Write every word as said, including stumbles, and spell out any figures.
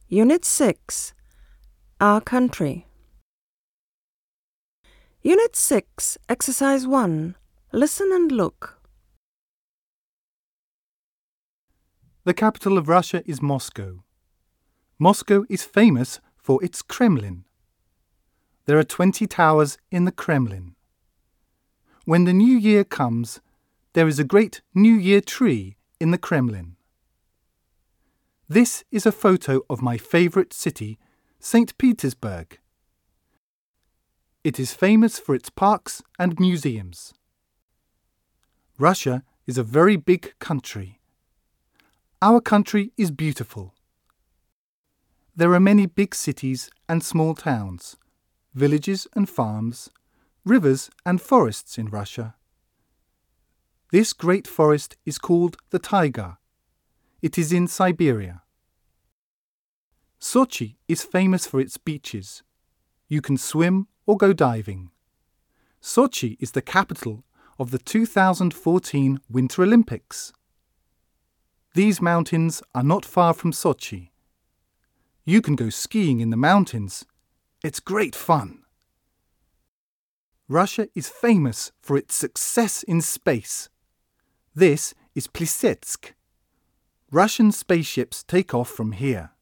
Unit six, Our Country. Unit six, Exercise one. Listen and look. The capital of Russia is Moscow. Moscow is famous for its Kremlin. There are twenty towers in the Kremlin. When the new year comes, there is a great New Year tree in the Kremlin. This is a photo of my favourite city, Saint Petersburg. It is famous for its parks and museums. Russia is a very big country. Our country is beautiful. There are many big cities and small towns, villages and farms, rivers and forests in Russia. This great forest is called the Taiga. It is in Siberia. Sochi is famous for its beaches. You can swim or go diving. Sochi is the capital of the two thousand fourteen Winter Olympics. These mountains are not far from Sochi. You can go skiing in the mountains. It's great fun. Russia is famous for its success in space. This is Plesetsk. Russian spaceships take off from here.